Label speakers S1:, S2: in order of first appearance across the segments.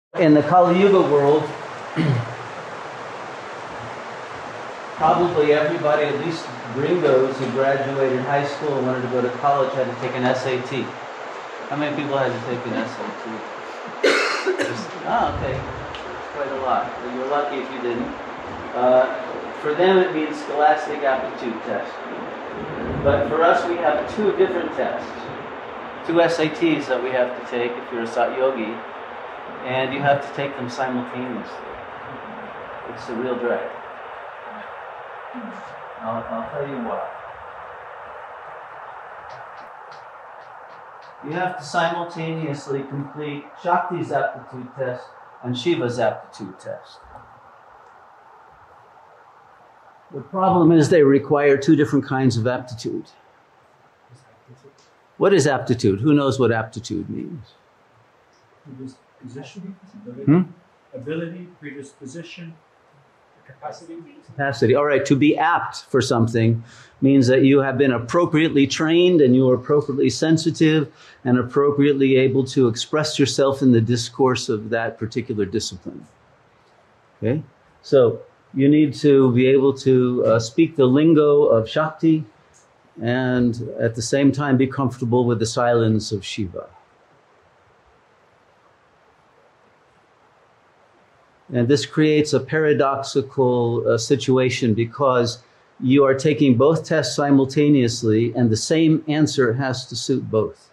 S1: In the Kali Yuga world, probably everybody, at least gringos who graduated high school and wanted to go to college, had to take an SAT. How many people had to take an SAT? Okay. That's quite a lot. Well, you're lucky if you didn't. For them, it means Scholastic Aptitude Test. But for us, we have two different tests. Two SATs that we have to take if you're a Sat Yogi, and you have to take them simultaneously. It's a real drag. I'll tell you why. You have to simultaneously complete Shakti's aptitude test and Shiva's aptitude test. The problem is they require two different kinds of aptitude. What is aptitude? Who knows what aptitude means?
S2: Predisposition, ability, predisposition, capacity.
S1: Capacity. All right, to be apt for something means that you have been appropriately trained and you are appropriately sensitive and appropriately able to express yourself in the discourse of that particular discipline. Okay? So you need to be able to speak the lingo of Shakti and at the same time be comfortable with the silence of Shiva. And this creates a paradoxical situation because you are taking both tests simultaneously and the same answer has to suit both.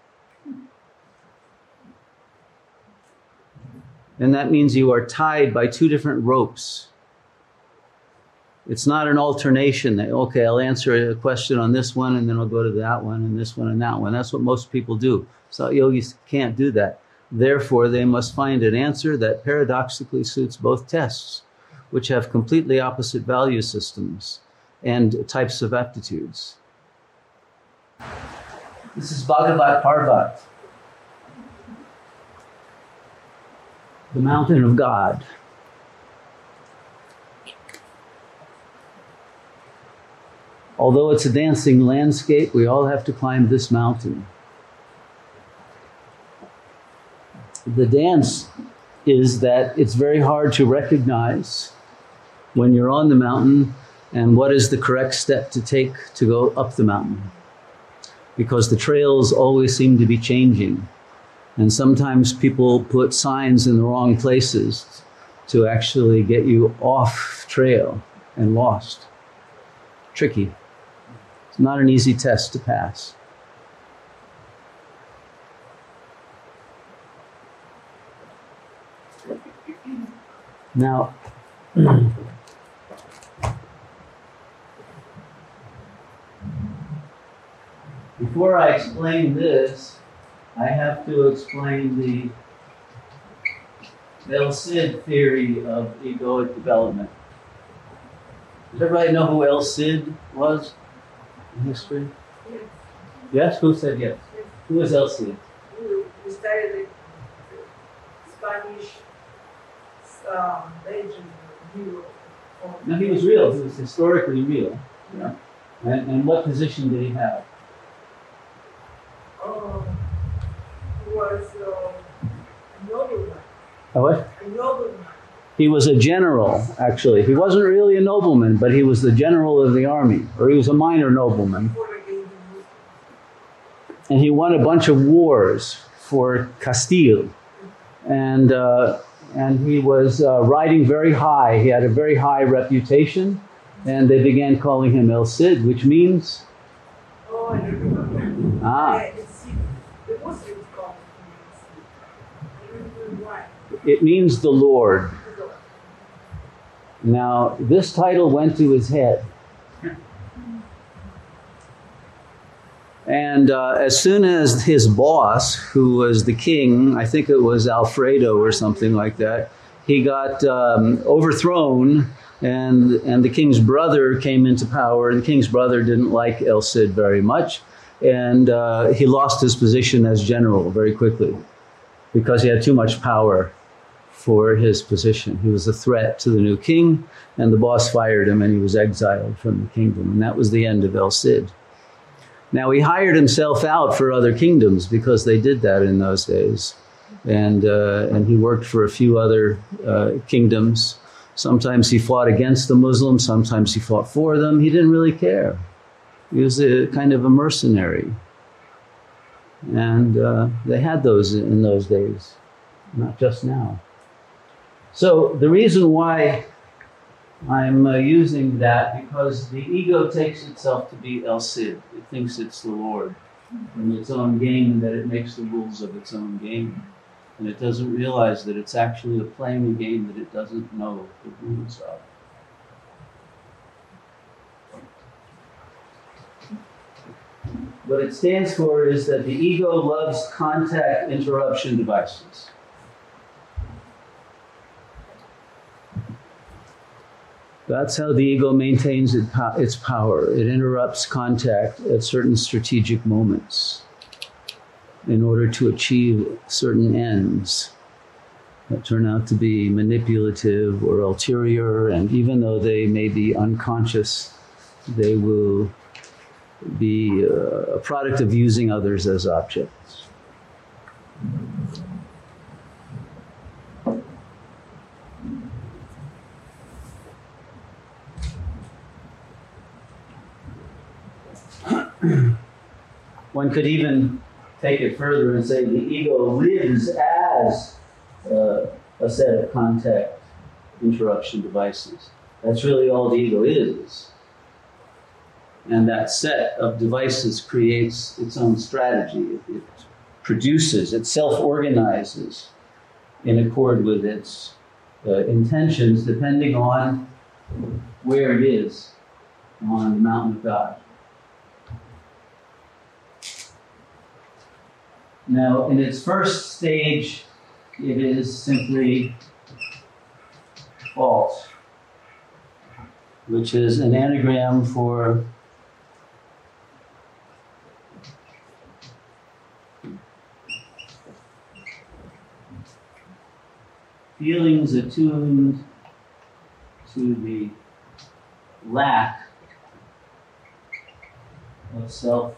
S1: And that means you are tied by two different ropes. It's not an alternation that, okay, I'll answer a question on this one and then I'll go to that one and this one and that one. That's what most people do. So yogis can't do that. Therefore, they must find an answer that paradoxically suits both tests, which have completely opposite value systems and types of aptitudes. This is Bhagavat Parvat, the mountain of God. Although it's a dancing landscape, we all have to climb this mountain. The dance is that it's very hard to recognize when you're on the mountain and what is the correct step to take to go up the mountain. Because the trails always seem to be changing. And sometimes people put signs in the wrong places to actually get you off trail and lost. Tricky. It's not an easy test to pass. Now, before I explain this, I have to explain the El Cid theory of egoic development. Does everybody know who El Cid was in history?
S3: Yes.
S1: Yes? Who said yes? Who is El Cid?
S3: We studied the Spanish legend hero.
S1: No, he was real. He was historically real. Yeah. And what position did he have?
S3: He was a nobleman.
S1: A what?
S3: A nobleman.
S1: He was a general, actually. He wasn't really a nobleman, but he was the general of the army, or he was a minor nobleman. And he won a bunch of wars for Castile. And he was riding very high. He had a very high reputation. And they began calling him El Cid, which means?
S3: Oh, I remember. The Muslims call him El Cid. I remember why.
S1: It means the Lord. Now, this title went to his head. And as soon as his boss, who was the king, I think it was Alfredo or something like that, he got overthrown and the king's brother came into power. And the king's brother didn't like El Cid very much. And he lost his position as general very quickly because he had too much power for his position. He was a threat to the new king, and the boss fired him and he was exiled from the kingdom. And that was the end of El Cid. Now, he hired himself out for other kingdoms because they did that in those days. and he worked for a few other kingdoms. Sometimes he fought against the Muslims, sometimes he fought for them. He didn't really care. He was a kind of a mercenary. And they had those in those days, not just now. So the reason why I'm using that, because the ego takes itself to be El Cid. It thinks it's the Lord in its own game, and that it makes the rules of its own game. And it doesn't realize that it's actually playing a game that it doesn't know the rules of. What it stands for is that the ego loves contact interruption devices. That's how the ego maintains its power. It interrupts contact at certain strategic moments in order to achieve certain ends that turn out to be manipulative or ulterior, and even though they may be unconscious, they will be a product of using others as objects. One could even take it further and say the ego lives as a set of contact interruption devices. That's really all the ego is. And that set of devices creates its own strategy. It produces, it self-organizes in accord with its intentions, depending on where it is on the mountain of God. Now, in its first stage, it is simply false, which is an anagram for feelings attuned to the lack of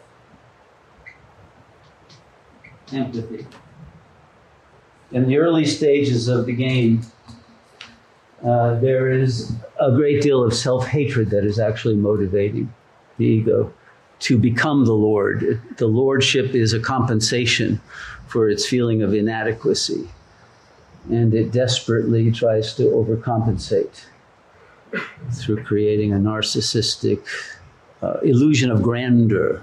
S1: self-empathy. In the early stages of the game, there is a great deal of self-hatred that is actually motivating the ego to become the Lord. The lordship is a compensation for its feeling of inadequacy, and it desperately tries to overcompensate through creating a narcissistic illusion of grandeur.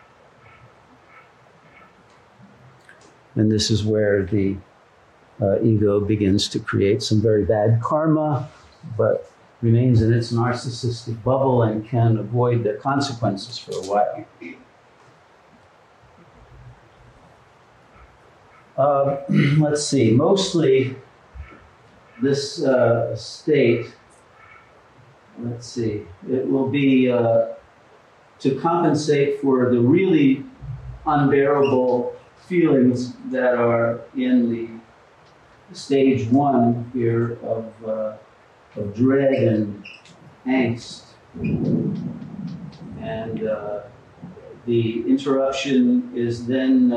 S1: And this is where the ego begins to create some very bad karma, but remains in its narcissistic bubble and can avoid the consequences for a while. Let's see, mostly this state, let's see, it will be to compensate for the really unbearable feelings that are in the stage one here of dread and angst. And the interruption is then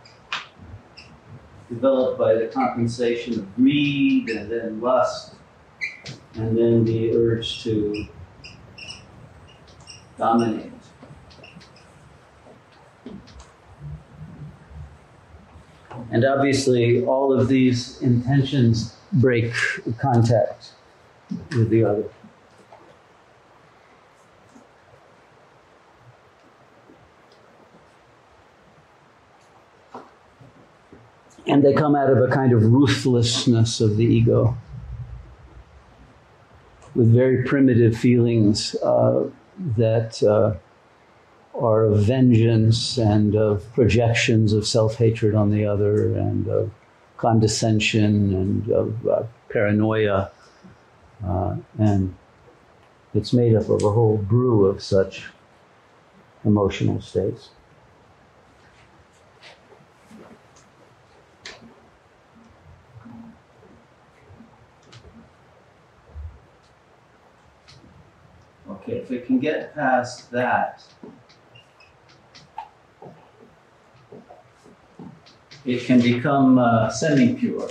S1: developed by the compensation of greed and then lust, and then the urge to dominate. And obviously, all of these intentions break contact with the other. And they come out of a kind of ruthlessness of the ego, with very primitive feelings that are of vengeance and of projections of self-hatred on the other, and of condescension and of paranoia. And it's made up of a whole brew of such emotional states. Okay, if we can get past that, it can become semi-pure.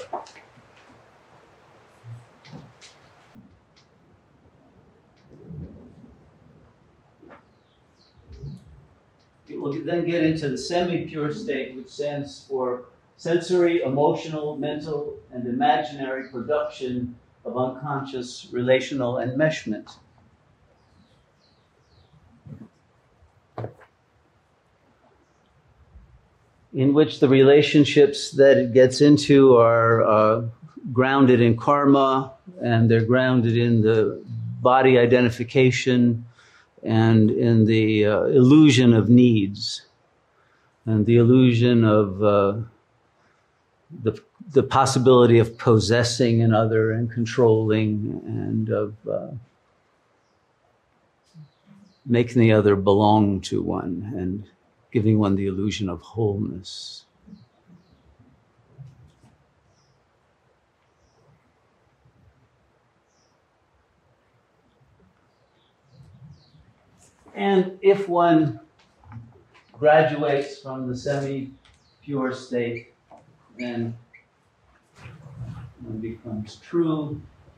S1: It will then get into the semi-pure state, which stands for sensory, emotional, mental, and imaginary production of unconscious relational enmeshment. In which the relationships that it gets into are grounded in karma, and they're grounded in the body identification and in the illusion of needs and the illusion of the possibility of possessing another and controlling and of making the other belong to one and giving one the illusion of wholeness. And if one graduates from the semi-pure state, then one becomes true.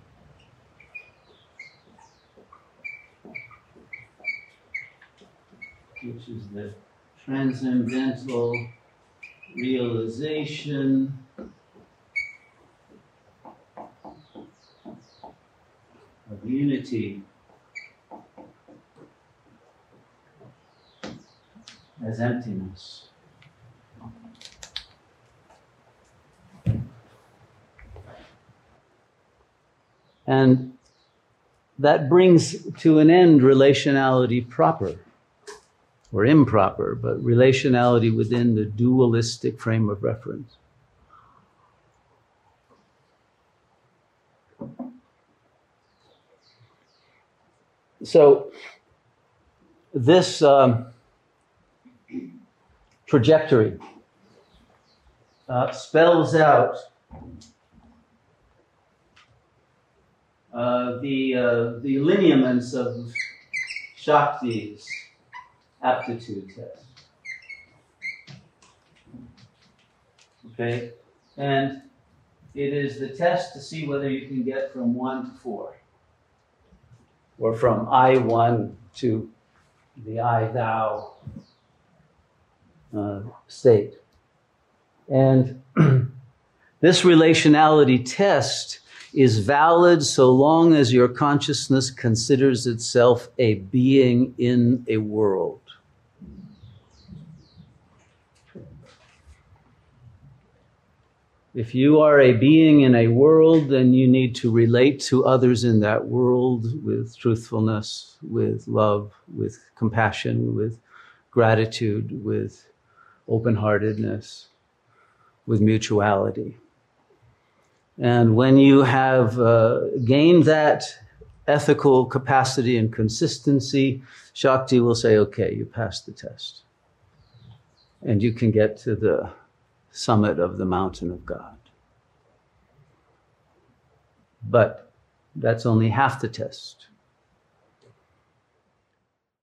S1: Which is the transcendental realization of unity as emptiness. And that brings to an end relationality proper. Or improper, but relationality within the dualistic frame of reference. So this trajectory spells out the lineaments of Shakti's aptitude test. Okay? And it is the test to see whether you can get from 1 to 4. Or from I-1 to the I-thou state. And this relationality test is valid so long as your consciousness considers itself a being in a world. If you are a being in a world, then you need to relate to others in that world with truthfulness, with love, with compassion, with gratitude, with open-heartedness, with mutuality. And when you have gained that ethical capacity and consistency, Shakti will say, okay, you passed the test. And you can get to the summit of the mountain of God. But that's only half the test.